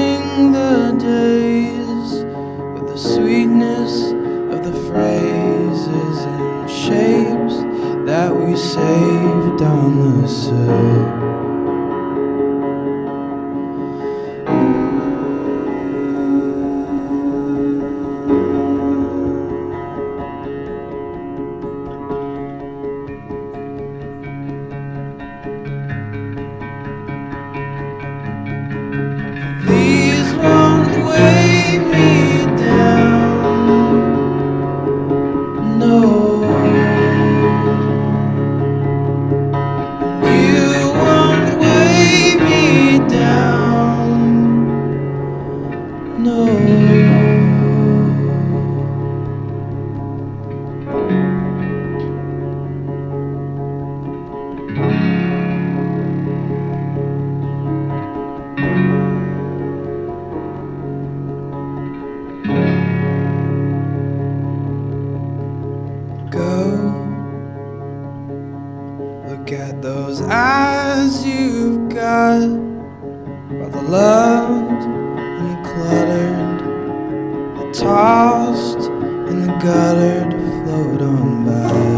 counting the days with the sweetness of the phrases and shapes that we saved on the sill. These won't weigh me down, no. You won't weigh me down, no. Go look at those eyes you've got, all the loved and the cluttered, the tossed and the guttered, float on by.